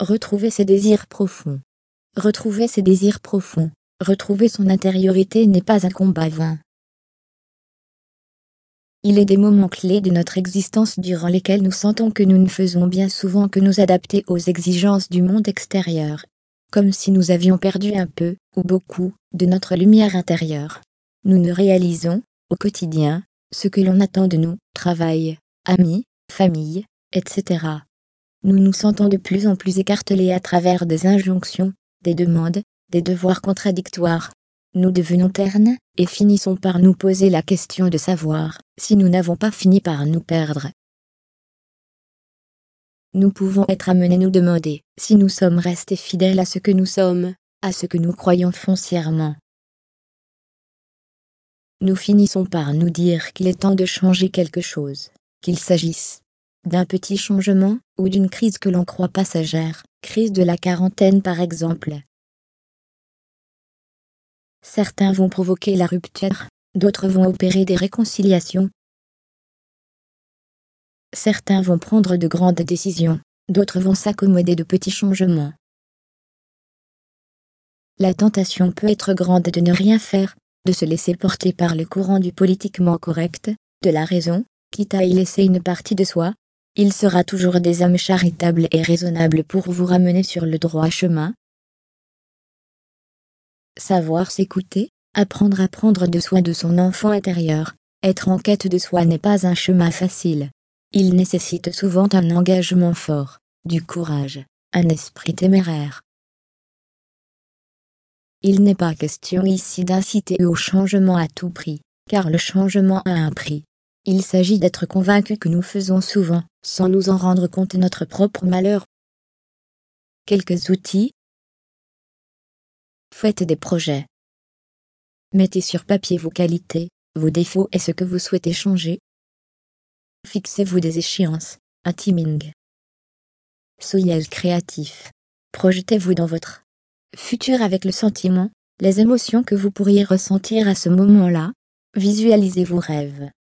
Retrouver ses désirs profonds. Retrouver ses désirs profonds, retrouver son intériorité n'est pas un combat vain. Il est des moments clés de notre existence durant lesquels nous sentons que nous ne faisons bien souvent que nous adapter aux exigences du monde extérieur, comme si nous avions perdu un peu, ou beaucoup, de notre lumière intérieure. Nous ne réalisons, au quotidien, ce que l'on attend de nous, travail, amis, famille, etc. Nous nous sentons de plus en plus écartelés à travers des injonctions, des demandes, des devoirs contradictoires. Nous devenons ternes, et finissons par nous poser la question de savoir si nous n'avons pas fini par nous perdre. Nous pouvons être amenés à nous demander si nous sommes restés fidèles à ce que nous sommes, à ce que nous croyons foncièrement. Nous finissons par nous dire qu'il est temps de changer quelque chose, qu'il s'agisse d'un petit changement, ou d'une crise que l'on croit passagère, crise de la quarantaine par exemple. Certains vont provoquer la rupture, d'autres vont opérer des réconciliations. Certains vont prendre de grandes décisions, d'autres vont s'accommoder de petits changements. La tentation peut être grande de ne rien faire, de se laisser porter par le courant du politiquement correct, de la raison, quitte à y laisser une partie de soi. Il sera toujours des âmes charitables et raisonnables pour vous ramener sur le droit chemin. Savoir s'écouter, apprendre à prendre de soin de son enfant intérieur, être en quête de soi n'est pas un chemin facile. Il nécessite souvent un engagement fort, du courage, un esprit téméraire. Il n'est pas question ici d'inciter au changement à tout prix, car le changement a un prix. Il s'agit d'être convaincu que nous faisons souvent, sans nous en rendre compte, notre propre malheur. Quelques outils. Faites des projets. Mettez sur papier vos qualités, vos défauts et ce que vous souhaitez changer. Fixez-vous des échéances, un timing. Soyez créatif. Projetez-vous dans votre futur avec le sentiment, les émotions que vous pourriez ressentir à ce moment-là. Visualisez vos rêves.